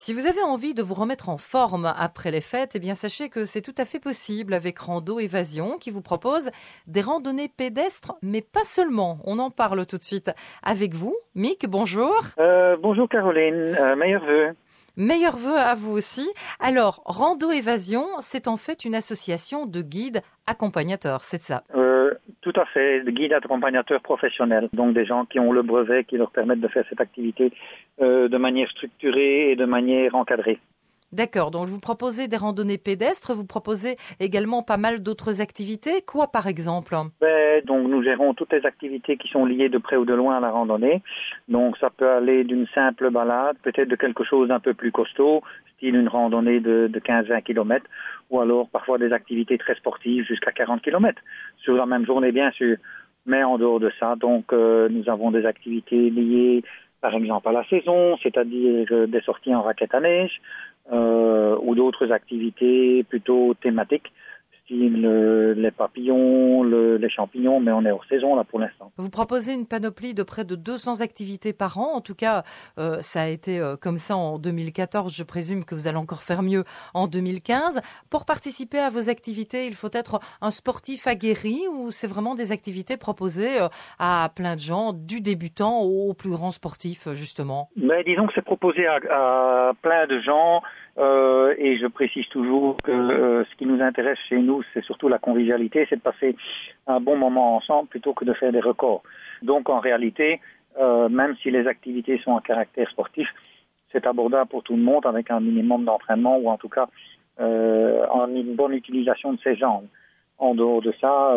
Si vous avez envie de vous remettre en forme après les fêtes, eh bien sachez que c'est tout à fait possible avec Rando Évasion qui vous propose des randonnées pédestres, mais pas seulement. On en parle tout de suite avec vous. Mick, bonjour. Bonjour Caroline, meilleurs vœux. Meilleurs vœux à vous aussi. Alors, Rando Évasion, c'est en fait une association de guides accompagnateurs, c'est ça? Tout à fait, de guides accompagnateurs professionnels, donc des gens qui ont le brevet qui leur permettent de faire cette activité de manière structurée et de manière encadrée. D'accord, donc vous proposez des randonnées pédestres, vous proposez également pas mal d'autres activités. Quoi par exemple? Donc nous gérons toutes les activités qui sont liées de près ou de loin à la randonnée. Donc ça peut aller d'une simple balade, peut-être de quelque chose d'un peu plus costaud, style une randonnée de 15-20 km, ou alors parfois des activités très sportives jusqu'à 40 km, sur la même journée bien sûr. Mais en dehors de ça, donc nous avons des activités liées par exemple à la saison, c'est-à-dire des sorties en raquette à neige, ou d'autres activités plutôt thématiques, style les papillons, les champignons, mais on est hors saison là pour l'instant. Vous proposez une panoplie de près de 200 activités par an. En tout cas, ça a été comme ça en 2014. Je présume que vous allez encore faire mieux en 2015. Pour participer à vos activités, il faut être un sportif aguerri ou c'est vraiment des activités proposées à plein de gens, du débutant au plus grand sportif, justement? Mais disons que c'est proposé à plein de gens. Et je précise toujours que ce qui nous intéresse chez nous, c'est surtout la convivialité, c'est de passer un bon moment ensemble plutôt que de faire des records. Donc en réalité, même si les activités sont à caractère sportif, c'est abordable pour tout le monde avec un minimum d'entraînement ou en tout cas en une bonne utilisation de ses jambes. En dehors de ça,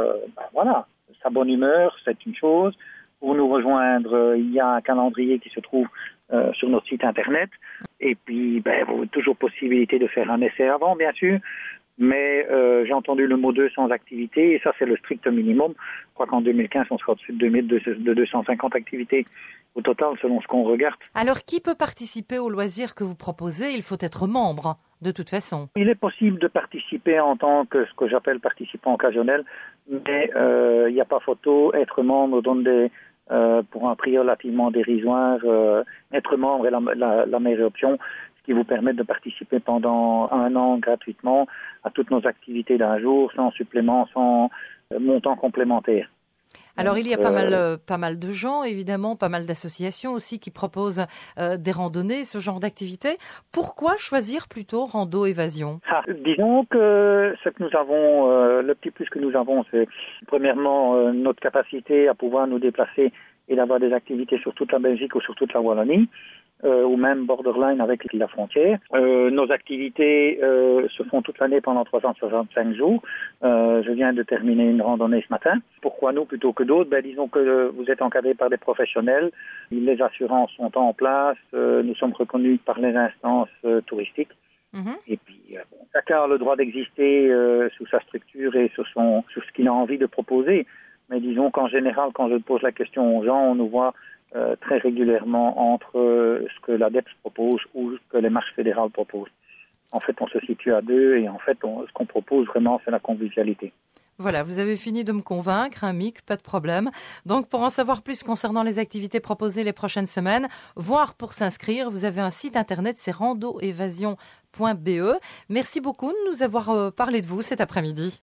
voilà, sa bonne humeur, c'est une chose. Pour nous rejoindre, il y a un calendrier qui se trouve sur notre site internet. Et puis, toujours possibilité de faire un essai avant, bien sûr. Mais j'ai entendu le mot 200 activités, et ça, c'est le strict minimum. Je crois qu'en 2015, on sera au-dessus de 250 activités au total, selon ce qu'on regarde. Alors, qui peut participer aux loisirs que vous proposez? Il faut être membre, de toute façon. Il est possible de participer en tant que ce que j'appelle participant occasionnel, mais il n'y a pas photo. Être membre donne pour un prix relativement dérisoire, être membre est la meilleure option, ce qui vous permet de participer pendant un an gratuitement à toutes nos activités d'un jour, sans supplément, sans montant complémentaire. Alors, il y a pas mal de gens, évidemment, pas mal d'associations aussi qui proposent des randonnées, ce genre d'activités. Pourquoi choisir plutôt Rando Évasion? Disons que ce que nous avons, le petit plus que nous avons, c'est premièrement notre capacité à pouvoir nous déplacer et d'avoir des activités sur toute la Belgique ou sur toute la Wallonie, ou même borderline avec la frontière. Nos activités se font toute l'année pendant 365 jours. Je viens de terminer une randonnée ce matin. Pourquoi nous plutôt que d'autres? Disons que vous êtes encadré par des professionnels, les assurances sont en place, nous sommes reconnus par les instances touristiques. Et puis, chacun a le droit d'exister sous sa structure et sur ce qu'il a envie de proposer. Mais disons qu'en général, quand je pose la question aux gens, on nous voit très régulièrement entre ce que l'ADEPS propose ou ce que les marches fédérales proposent. En fait, on se situe à deux et en fait, ce qu'on propose vraiment, c'est la convivialité. Voilà, vous avez fini de me convaincre, hein, Mick, pas de problème. Donc, pour en savoir plus concernant les activités proposées les prochaines semaines, voire pour s'inscrire, vous avez un site internet, c'est randoévasion.be. Merci beaucoup de nous avoir parlé de vous cet après-midi.